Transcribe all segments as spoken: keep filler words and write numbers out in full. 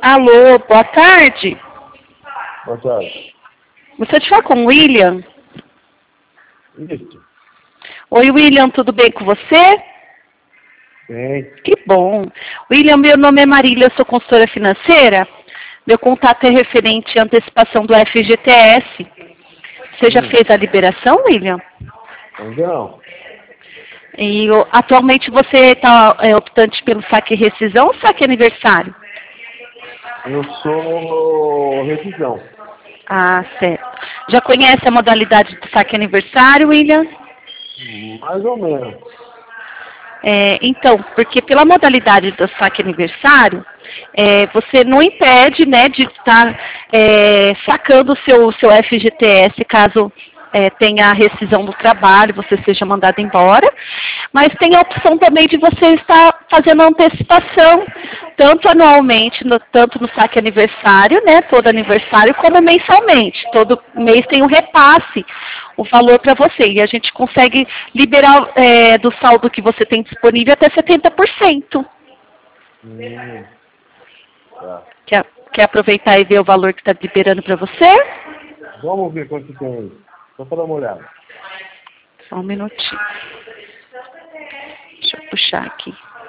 Alô, boa tarde. Boa tarde. Você te fala com o William? Isso. Oi, William, tudo bem com você? Bem. Que bom. William, meu nome é Marília, eu sou consultora financeira. Meu contato é referente à antecipação do F G T S. Você já Hum. fez a liberação, William? Ainda não. E o- atualmente você está é, optante pelo saque rescisão ou saque aniversário? Eu sou revisão. Ah, certo. Já conhece a modalidade do saque aniversário, William? Mais ou menos. É, então, porque pela modalidade do saque aniversário, é, você não impede, né, de estar é, sacando o seu, seu F G T S caso é, tenha a rescisão do trabalho, você seja mandado embora, mas tem a opção também de você estar fazendo a antecipação, tanto anualmente, no, tanto no saque aniversário, né, todo aniversário, como mensalmente. Todo mês tem um repasse, o valor para você, e a gente consegue liberar é, do saldo que você tem disponível até setenta por cento. Hum. Tá. Quer, quer aproveitar e ver o valor que está liberando para você? Vamos ver quanto tem aí. Só para dar uma olhada. Só um minutinho. Deixa eu puxar aqui.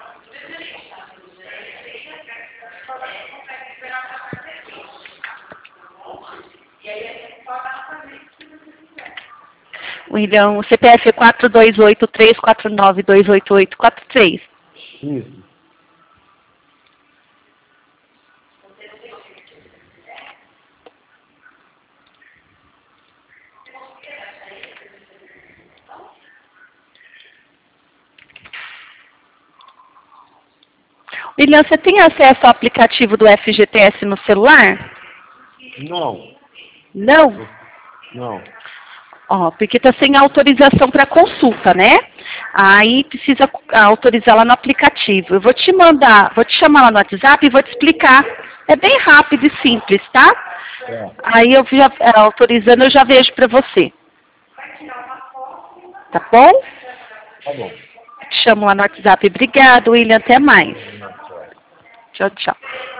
William, o C P F é quatro dois oito, três quatro nove, dois oito oito quatro três. Isso. William, você tem acesso ao aplicativo do F G T S no celular? Não. Não? Não. Ó, porque está sem autorização para consulta, né? Aí precisa autorizar lá no aplicativo. Eu vou te mandar, vou te chamar lá no WhatsApp e vou te explicar. É bem rápido e simples, tá? É. Aí eu já, autorizando, eu já vejo para você. Tá bom? Tá bom. Te chamo lá no WhatsApp. Obrigado, William. Até mais. Tchau. Tchau, tchau.